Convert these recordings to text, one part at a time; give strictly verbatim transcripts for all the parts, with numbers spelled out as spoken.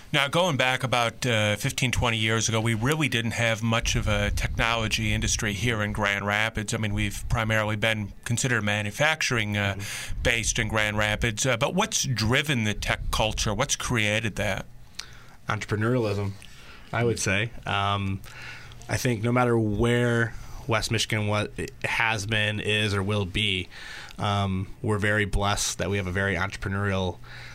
Now, going back about uh, fifteen, twenty years ago, we really didn't have much of a technology industry here in Grand Rapids. I mean, we've primarily been considered manufacturing uh, mm-hmm. based in Grand Rapids. Uh, but what's driven the tech culture? What's created that? Entrepreneurialism, I would say. Um, I think no matter where West Michigan what it has been, is, or will be, um, we're very blessed that we have a very entrepreneurial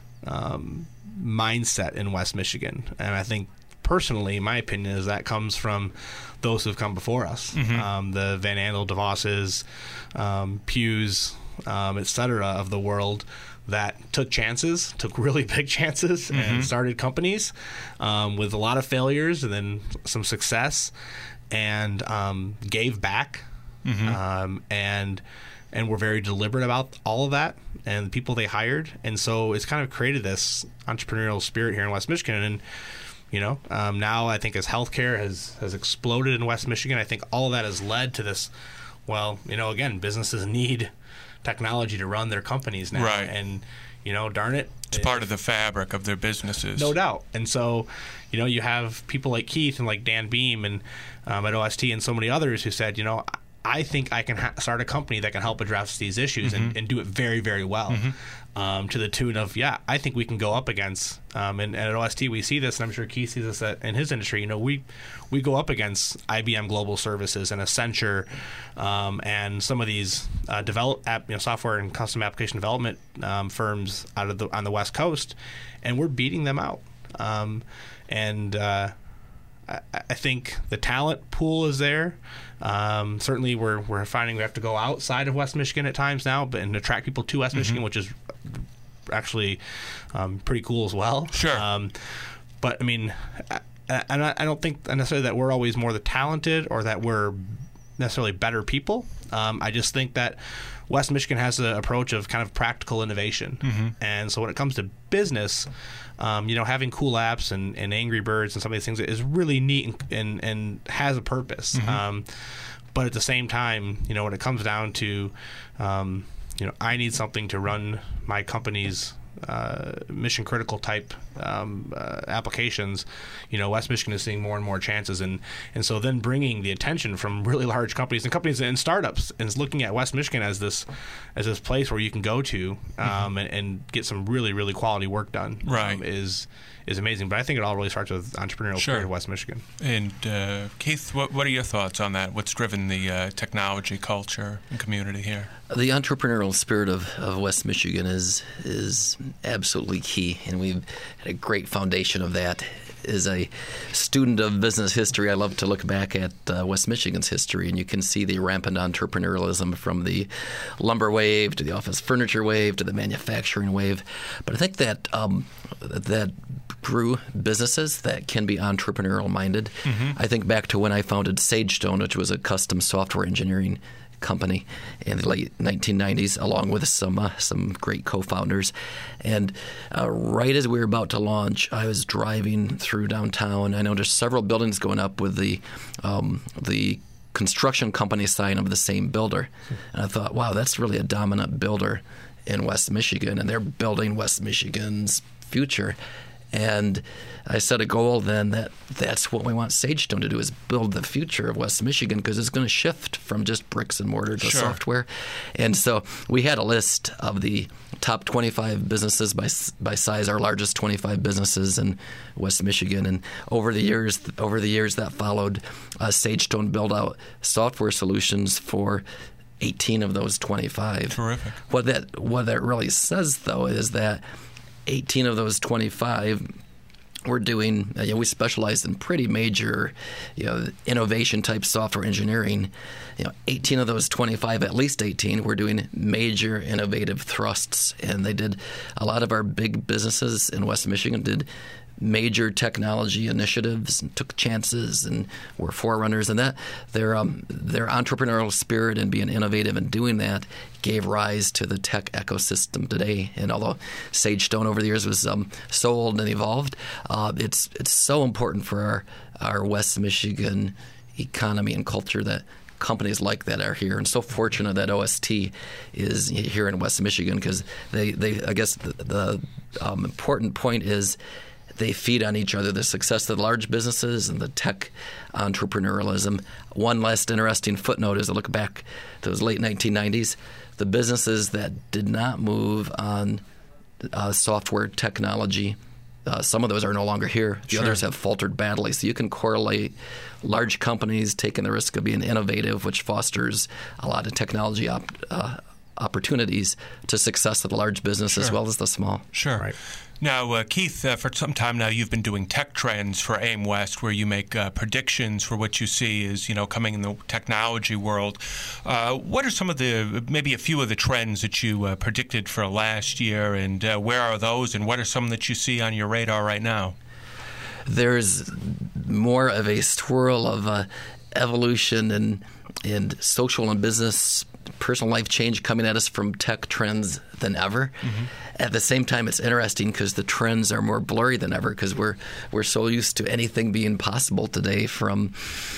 um, mindset in West Michigan. And I think personally, my opinion is that comes from those who've come before us. Mm-hmm. Um, the Van Andel, DeVosses, um, Pews, um, et cetera of the world that took chances, took really big chances, mm-hmm. and started companies um, with a lot of failures and then some success, and um, gave back, mm-hmm. um, and and were very deliberate about all of that and the people they hired. And so it's kind of created this entrepreneurial spirit here in West Michigan. And, you know, um, now I think as healthcare has, has exploded in West Michigan, I think all of that has led to this, well, you know, again, businesses need technology to run their companies now. Right. And, you know, darn it. It's it, part of the fabric of their businesses. No doubt. And so, you know, you have people like Keith and like Dan Beam and um, at O S T and so many others who said, you know, I think I can ha- start a company that can help address these issues mm-hmm. and, and do it very, very well, mm-hmm. um, to the tune of, yeah, I think we can go up against, um, and, and at O S T we see this, and I'm sure Keith sees this at, in his industry, you know, we we go up against I B M Global Services and Accenture um, and some of these uh, develop app, you know, software and custom application development um, firms out of the on the West Coast, and we're beating them out. Um, and uh, I, I think the talent pool is there. Um, certainly, we're we're finding we have to go outside of West Michigan at times now, but and attract people to West mm-hmm. Michigan, which is actually um, pretty cool as well. Sure. Um, but I mean, I, I, I don't think necessarily that we're always more the talented or that we're necessarily better people. Um, I just think that West Michigan has an approach of kind of practical innovation, mm-hmm. and so when it comes to business, um, you know, having cool apps and, and Angry Birds and some of these things is really neat and and, and has a purpose. Mm-hmm. Um, but at the same time, you know, when it comes down to, um, you know, I need something to run my company's uh, mission critical type um, uh, applications, you know, West Michigan is seeing more and more chances, and and so then bringing the attention from really large companies and companies and startups and is looking at West Michigan as this as this place where you can go to um, mm-hmm. and, and get some really really quality work done. Right. um, is is amazing. But I think it all really starts with entrepreneurial sure. spirit of West Michigan. And uh, Keith, what what are your thoughts on that? What's driven the uh, technology culture and community here? The entrepreneurial spirit of, of West Michigan is is absolutely key, and we've had a great foundation of that. As a student of business history, I love to look back at uh, West Michigan's history, and you can see the rampant entrepreneurialism from the lumber wave to the office furniture wave to the manufacturing wave. But I think that um, that grew businesses that can be entrepreneurial minded. Mm-hmm. I think back to when I founded SageStone, which was a custom software engineering company in the late nineteen nineties, along with some uh, some great co-founders. And uh, right as we were about to launch, I was driving through downtown. I noticed several buildings going up with the um, the construction company sign of the same builder. And I thought, wow, that's really a dominant builder in West Michigan, and they're building West Michigan's future. And I set a goal then that that's what we want SageStone to do, is build the future of West Michigan, because it's going to shift from just bricks and mortar to sure. software. And so we had a list of the top twenty-five businesses by by size, our largest twenty-five businesses in West Michigan. And over the years, over the years that followed, uh, SageStone built out software solutions for eighteen of those twenty-five. Terrific. What that what that really says, though, is that eighteen of those twenty-five we're doing, uh, you know, we specialize in pretty major, you know, innovation type software engineering. You know, eighteen of those twenty-five, at least eighteen, we're doing major innovative thrusts. And they did, a lot of our big businesses in West Michigan did major technology initiatives and took chances and were forerunners, and that their um, their entrepreneurial spirit and being innovative and doing that gave rise to the tech ecosystem today. And although SageStone over the years was um, sold and evolved, uh, it's it's so important for our, our West Michigan economy and culture that companies like that are here, and so fortunate that O S T is here in West Michigan, because they, they I guess the, the um, important point is they feed on each other, the success of the large businesses and the tech entrepreneurialism. One last interesting footnote is to look back to those late nineteen nineties, the businesses that did not move on uh, software technology. Uh, some of those are no longer here. The Sure. others have faltered badly. So you can correlate large companies taking the risk of being innovative, which fosters a lot of technology op- uh, opportunities, to success of the large business Sure. as well as the small. Sure. Right. Now, uh, Keith, uh, for some time now, you've been doing tech trends for AIM West, where you make uh, predictions for what you see is, you know, coming in the technology world. Uh, what are some of the, maybe a few of the trends that you uh, predicted for last year, and uh, where are those, and what are some that you see on your radar right now? There's more of a swirl of uh, evolution and and social and business, personal life change coming at us from tech trends than ever. Mm-hmm. At the same time, it's interesting because the trends are more blurry than ever because we're we're so used to anything being possible today, from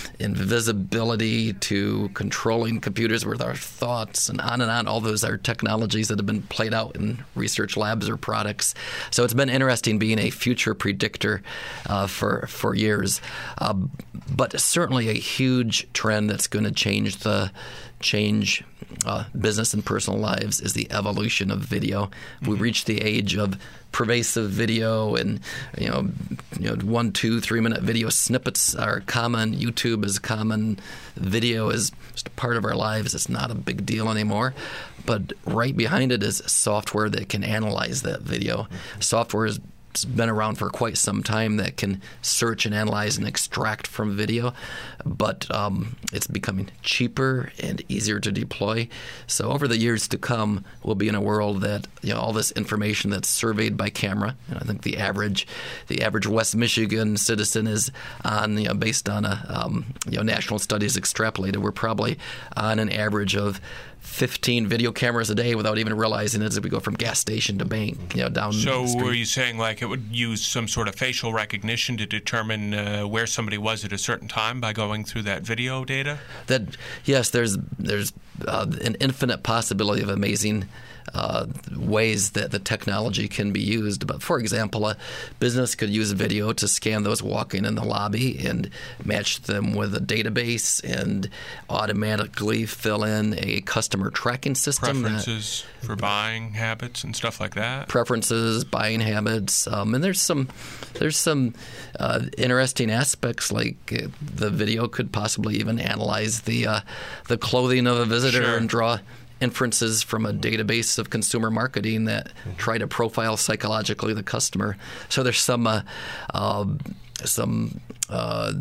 invisibility to controlling computers with our thoughts and on and on. All those are technologies that have been played out in research labs or products. So it's been interesting being a future predictor uh, for for years. Uh, but certainly a huge trend that's going to change the change uh, business and personal lives is the evolution of video. Mm-hmm. We reached the age of pervasive video, and you know, you know, one, two, three minute video snippets are common. YouTube is common. Video is just a part of our lives. It's not a big deal anymore. But right behind it is software that can analyze that video. Software is It's been around for quite some time that can search and analyze and extract from video, but um, it's becoming cheaper and easier to deploy. So over the years to come, we'll be in a world that, you know, all this information that's surveyed by camera, and I think the average, the average West Michigan citizen is on, you know, based on a um, you know, national studies extrapolated, we're probably on an average of fifteen video cameras a day without even realizing it, as we go from gas station to bank, you know, down So the street. were you saying like it would use some sort of facial recognition to determine uh, where somebody was at a certain time by going through that video data? That yes, there's there's uh, an infinite possibility of amazing uh, ways that the technology can be used. But for example, a business could use video to scan those walking in the lobby and match them with a database and automatically fill in a customer tracking system. Preferences that, for buying habits and stuff like that. Preferences, buying habits, um, and there's some there's some uh, interesting aspects, like uh, the video could possibly even analyze the uh, the clothing of a visitor Sure. and draw inferences from a database of consumer marketing that mm-hmm. try to profile psychologically the customer. So there's some uh, uh, some uh,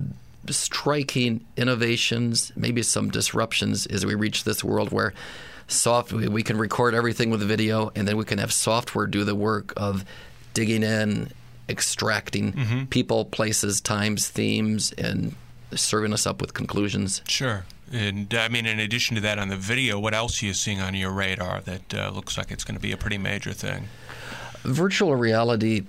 striking innovations, maybe some disruptions as we reach this world where soft we, we can record everything with video, and then we can have software do the work of digging in, extracting mm-hmm. people, places, times, themes, and serving us up with conclusions. Sure. And I mean, in addition to that, on the video, what else are you seeing on your radar that uh, looks like it's going to be a pretty major thing? Virtual reality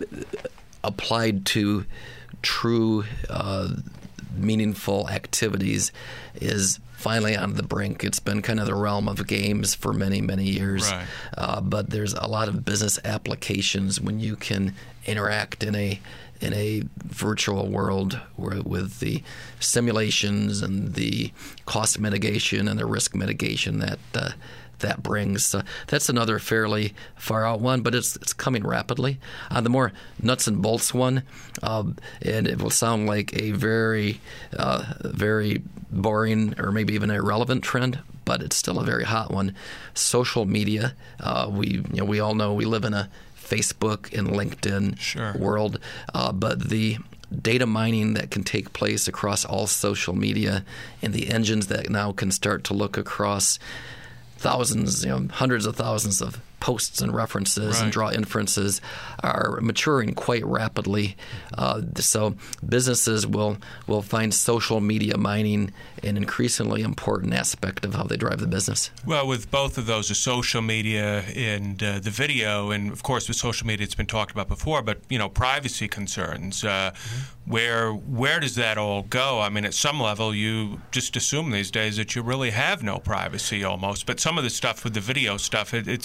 applied to true, uh, meaningful activities is finally on the brink. It's been kind of the realm of games for many, many years. Right. Uh, but there's a lot of business applications when you can interact in a in a virtual world where, with the simulations and the cost mitigation and the risk mitigation that uh, that brings. So that's another fairly far out one, but it's it's coming rapidly. Uh, the more nuts and bolts one, uh, and it will sound like a very, uh, very boring or maybe even irrelevant trend, but it's still a very hot one. Social media. Uh, we you know we all know we live in a Facebook and LinkedIn sure. world, uh, but the data mining that can take place across all social media and the engines that now can start to look across thousands, you know, hundreds of thousands of posts and references right. and draw inferences are maturing quite rapidly. Uh, so businesses will will find social media mining an increasingly important aspect of how they drive the business. Well, with both of those, the social media and uh, the video, and of course with social media, it's been talked about before, but you know, privacy concerns. Uh, mm-hmm. Where where does that all go? I mean, at some level, you just assume these days that you really have no privacy almost. But some of the stuff with the video stuff, it, it's a whole different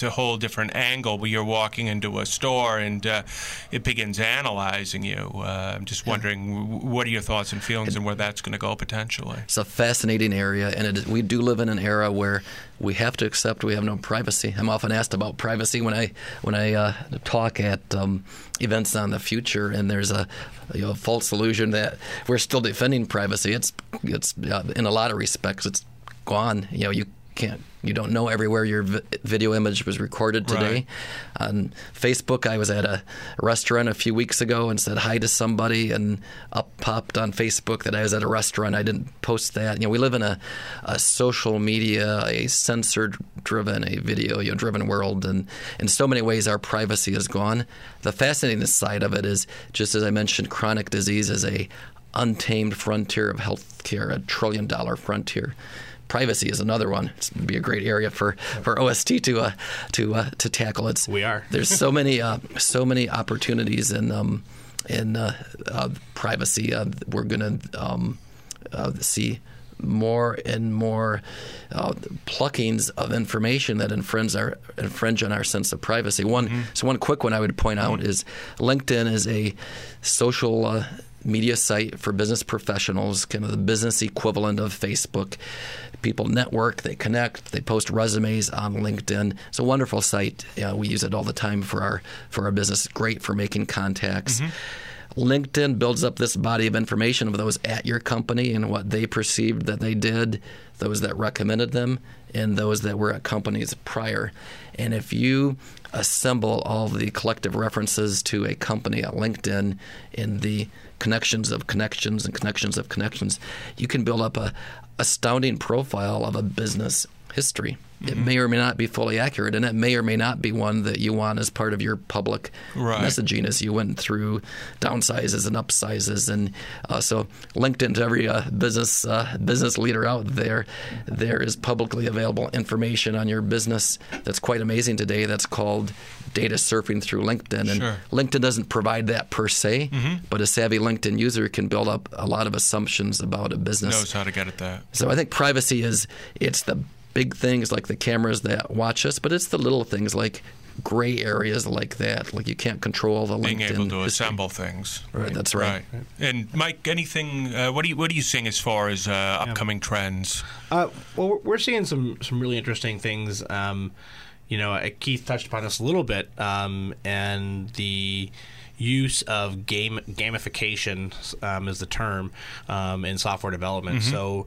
different angle where you're walking into a store and uh, it begins analyzing you. Uh, I'm just wondering, yeah. what are your thoughts and feelings and where that's going to go potentially? It's a fascinating area, and it is, we do live in an era where we have to accept we have no privacy. I'm often asked about privacy when I when I uh, talk at um, events on the future, and there's a, you know, false illusion that we're still defending privacy. It's it's uh, in a lot of respects it's gone. You know, you can't. You don't know everywhere your vi- video image was recorded today. Right. On Facebook, I was at a restaurant a few weeks ago and said hi to somebody, and up popped on Facebook that I was at a restaurant. I didn't post that. You know, we live in a, a social media, a censored-driven, a video, you know, driven world, and in so many ways our privacy is gone. The fascinating side of it is, just as I mentioned, chronic disease is a untamed frontier of healthcare, a trillion-dollar frontier. Privacy is another one. It's going to be a great area for, for O S T to uh, to uh, to tackle. It's we are. There's so many uh, so many opportunities in um, in uh, uh, privacy. Uh, we're going to um, uh, see more and more uh, pluckings of information that infringe our infringe on our sense of privacy. One mm-hmm. so one quick one I would point out mm-hmm. is LinkedIn is a social Uh, media site for business professionals, kind of the business equivalent of Facebook. People network, they connect, they post resumes on LinkedIn. It's a wonderful site. Yeah, we use it all the time for our for our business. Great for making contacts. Mm-hmm. LinkedIn builds up this body of information of those at your company and what they perceived that they did, those that recommended them, and those that were at companies prior. And if you assemble all the collective references to a company at LinkedIn in the connections of connections and connections of connections, you can build up a astounding profile of a business history. Mm-hmm. It may or may not be fully accurate, and it may or may not be one that you want as part of your public right. messaging as you went through downsizes and upsizes. And uh, so LinkedIn, to every uh, business uh, business leader out there, there is publicly available information on your business that's quite amazing today. That's called data surfing through LinkedIn. And sure. LinkedIn doesn't provide that per se, mm-hmm. but a savvy LinkedIn user can build up a lot of assumptions about a business. Knows how to get at that. So I think privacy is, it's the big things like the cameras that watch us, but it's the little things like gray areas like that. Like you can't control the being LinkedIn able to history. Assemble things. Right, that's right. right. And Mike, anything? Uh, what are you what are you seeing as far as uh, upcoming yeah. trends? Uh, well, we're seeing some some really interesting things. Um, you know, Keith touched upon this a little bit, um, and the use of game gamification um, is the term um, in software development. Mm-hmm. So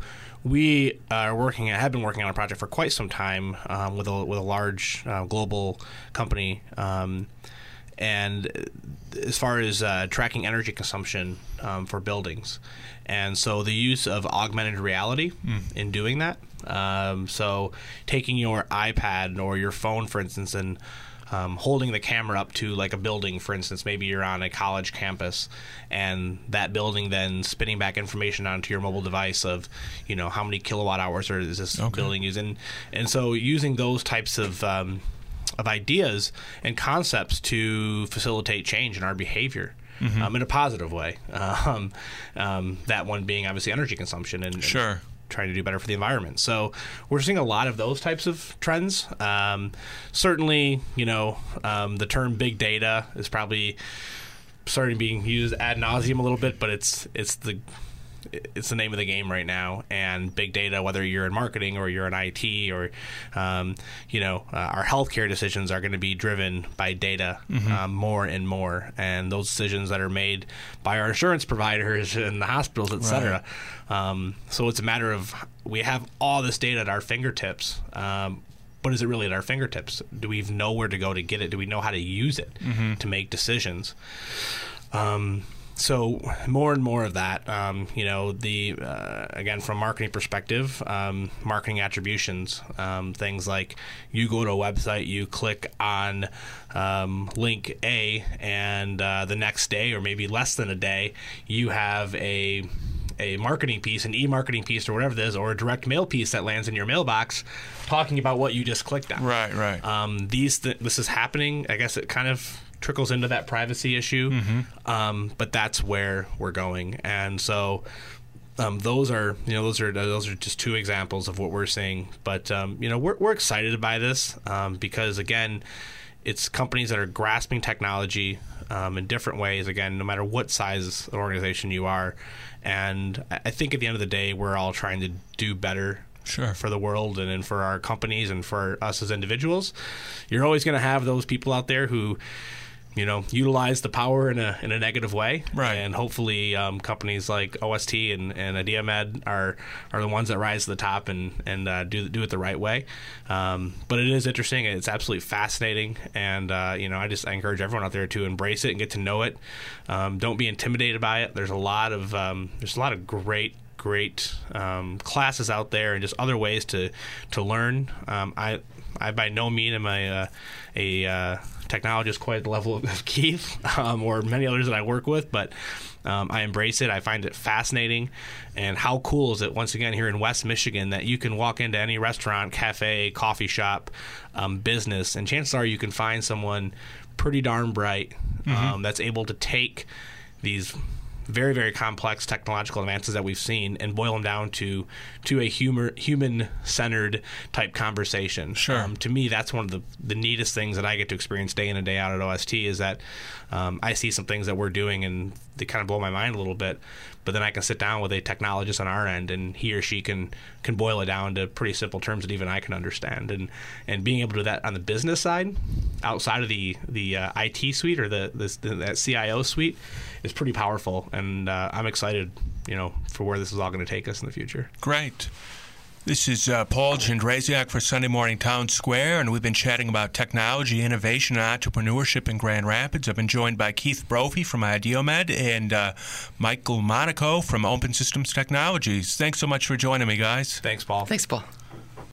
we are working, have been working on a project for quite some time um, with a with a large uh, global company, um, and as far as uh, tracking energy consumption um, for buildings, and so the use of augmented reality mm. in doing that. Um, so taking your iPad or your phone, for instance, and Um, holding the camera up to like a building, for instance, maybe you're on a college campus, and that building then spitting back information onto your mobile device of, you know, how many kilowatt hours are, is this okay. building using, and so using those types of um, of ideas and concepts to facilitate change in our behavior. Mm-hmm. Um, in a positive way. Um, um, that one being obviously energy consumption and, sure. and trying to do better for the environment. So we're seeing a lot of those types of trends. Um, certainly, you know, um, the term big data is probably starting being used ad nauseum a little bit, but it's it's the it's the name of the game right now. And big data, whether you're in marketing or you're in I T or, um, you know, uh, our healthcare decisions are going to be driven by data mm-hmm. um, more and more. And those decisions that are made by our insurance providers and the hospitals, et cetera. Right. Um, so it's a matter of, we have all this data at our fingertips. Um, but is it really at our fingertips? Do we even know where to go to get it? Do we know how to use it mm-hmm. to make decisions? Um So more and more of that, um, you know, the uh, again, from a marketing perspective, um, marketing attributions, um, things like you go to a website, you click on um, link A, and uh, the next day or maybe less than a day, you have a a marketing piece, an e-marketing piece or whatever it is, or a direct mail piece that lands in your mailbox talking about what you just clicked on. Right, right. Um, these th- this is happening. I guess it kind of trickles into that privacy issue, mm-hmm. um, but that's where we're going. And so Um, those are, you know, those are those are just two examples of what we're seeing. But um, you know, we're we're excited by this um, because again, it's companies that are grasping technology um, in different ways. Again, no matter what size organization you are, and I think at the end of the day, we're all trying to do better. Sure. For the world and, and for our companies and for us as individuals. You're always going to have those people out there who, you know, utilize the power in a in a negative way. Right. And hopefully um, companies like O S T and, and Ideamed are are the ones that rise to the top and, and uh, do do it the right way. Um, but it is interesting. It's absolutely fascinating. And, uh, you know, I just I encourage everyone out there to embrace it and get to know it. Um, don't be intimidated by it. There's a lot of um, there's a lot of great great um, classes out there and just other ways to to learn. Um, I I by no means am I uh, a uh, technologist quite at the level of Keith um, or many others that I work with, but um, I embrace it. I find it fascinating. And how cool is it, once again, here in West Michigan, that you can walk into any restaurant, cafe, coffee shop, um, business, and chances are you can find someone pretty darn bright um, mm-hmm. that's able to take these very, very complex technological advances that we've seen and boil them down to to a humor, human-centered type conversation. Sure. Um, to me, that's one of the, the neatest things that I get to experience day in and day out at O S T is that um, I see some things that we're doing and they kind of blow my mind a little bit, but then I can sit down with a technologist on our end and he or she can can boil it down to pretty simple terms that even I can understand. And and being able to do that on the business side, outside of the, the uh, I T suite or the, the, the that C I O suite, is pretty powerful. And uh, I'm excited, you know, for where this is all going to take us in the future. Great. This is uh, Paul Jędrzejczyk for Sunday Morning Town Square, and we've been chatting about technology, innovation, and entrepreneurship in Grand Rapids. I've been joined by Keith Brophy from Ideamed and uh, Michael Monaco from Open Systems Technologies. Thanks so much for joining me, guys. Thanks, Paul. Thanks, Paul.